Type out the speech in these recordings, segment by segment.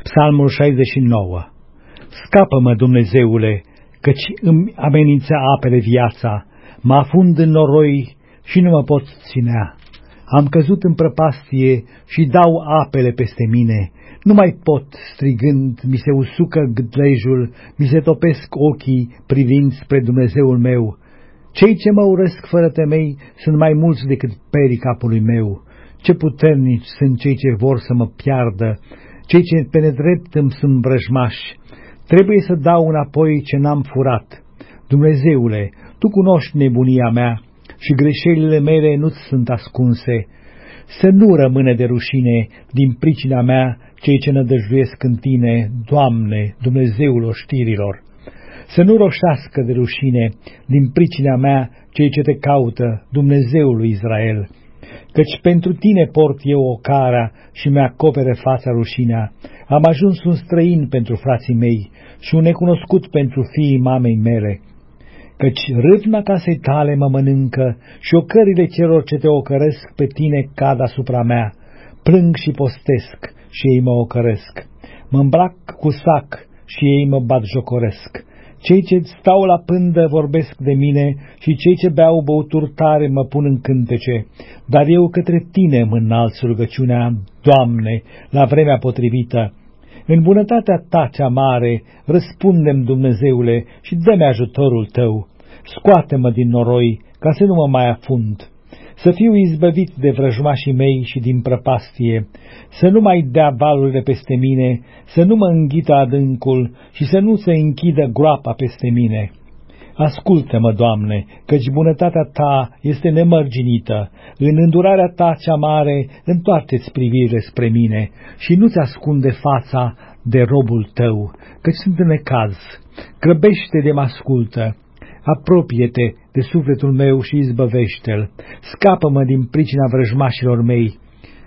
Psalmul 69. Scapă-mă, Dumnezeule, căci îmi amenință apele viața, mă afund în noroi și nu mă pot ținea. Am căzut în prăpastie și dau apele peste mine. Nu mai pot, strigând, mi se usucă gâtlejul, mi se topesc ochii privind spre Dumnezeul meu. Cei ce mă urăsc fără temei sunt mai mulți decât perii capului meu. Ce puternici sunt cei ce vor să mă piardă, cei ce pe nedrept îmi sunt vrăjmași. Trebuie să dau înapoi ce n-am furat. Dumnezeule, Tu cunoști nebunia mea și greșelile mele nu-ți sunt ascunse. Să nu rămână de rușine din pricina mea cei ce nădăjduiesc în Tine, Doamne, Dumnezeul oștirilor. Să nu roșească de rușine din pricina mea cei ce Te caută, Dumnezeul lui Israel. Căci pentru Tine port eu ocara și mi-acoperă fața rușinea. Am ajuns un străin pentru frații mei și un necunoscut pentru fiii mamei mele. Căci râvna casei Tale mă mănâncă și ocările celor ce Te ocăresc pe Tine cad asupra mea. Plâng și postesc și ei mă ocăresc. Mă îmbrac cu sac și ei mă batjocoresc. Cei ce stau la pândă vorbesc de mine și cei ce beau băuturi tare mă pun în cântece. Dar eu către Tine mă înalț rugăciunea, Doamne, la vremea potrivită. În bunătatea Ta cea mare, răspundem, Dumnezeule, și dă-mi ajutorul Tău. Scoate-mă din noroi, ca să nu mă mai afund. Să fiu izbăvit de vrăjmașii mei și din prăpastie, să nu mai dea valurile peste mine, să nu mă înghită adâncul și să nu se închidă groapa peste mine. Ascultă-mă, Doamne, căci bunătatea Ta este nemărginită. În îndurarea Ta cea mare, întoarce-ți privirile spre mine și nu-ți ascunde fața de robul Tău, căci sunt în necaz. Grăbește de mă ascultă. Apropie-te de sufletul meu și izbăvește-l. Scapă-mă din pricina vrăjmașilor mei.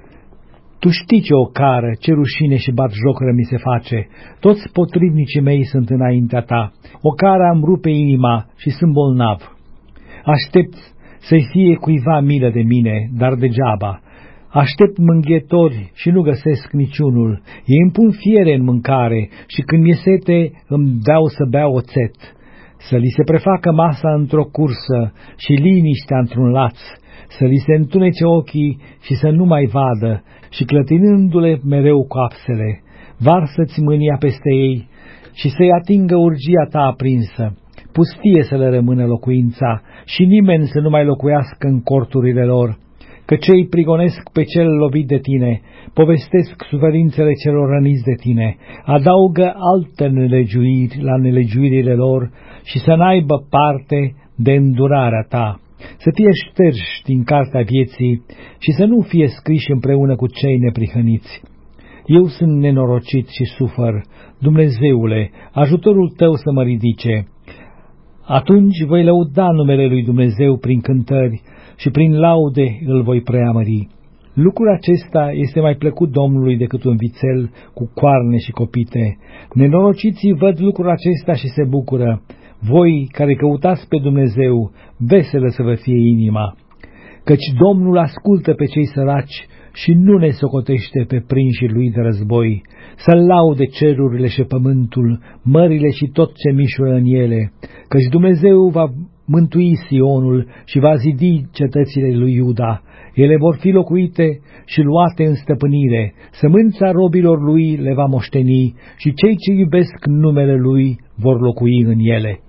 Tu știi ce ocară, ce rușine și batjocură mi se face. Toți potrivnicii mei sunt înaintea Ta. Ocara îmi rupe inima și sunt bolnav. Aștept să-i fie cuiva milă de mine, dar degeaba. Aștept mânghetori și nu găsesc niciunul. Ei îmi pun fiere în mâncare și când mi-e sete îmi dau să beau oțet. Să li se prefacă masa într-o cursă și liniștea într-un laț, să li se întunece ochii și să nu mai vadă, și clătinându-le mereu coapsele, varsă-ți mânia peste ei și să-i atingă urgia Ta aprinsă. Pustie să le rămână locuința și nimeni să nu mai locuiască în corturile lor, că cei prigonesc pe cel lovit de Tine, povestesc suferințele celor răniți de Tine, adaugă alte nelegiuiri la nelegiuirile lor și să n-aibă parte de îndurarea Ta, să fie șterși din cartea vieții și să nu fie scriși împreună cu cei neprihăniți. Eu sunt nenorocit și sufăr, Dumnezeule, ajutorul Tău să mă ridice. Atunci voi lăuda numele lui Dumnezeu prin cântări și prin laude îl voi preamări. Lucrul acesta este mai plăcut Domnului decât un vițel cu coarne și copite. Nenorociții văd lucrul acesta și se bucură. Voi care căutați pe Dumnezeu, veselă să vă fie inima. Căci Domnul ascultă pe cei săraci și nu ne socotește pe prinșii Lui de război. Să-L laude cerurile și pământul, mările și tot ce mișură în ele, căci Dumnezeu va mântui Sionul și va zidi cetățile lui Iuda. Ele vor fi locuite și luate în stăpânire, sămânța robilor Lui le va moșteni și cei ce iubesc numele Lui vor locui în ele.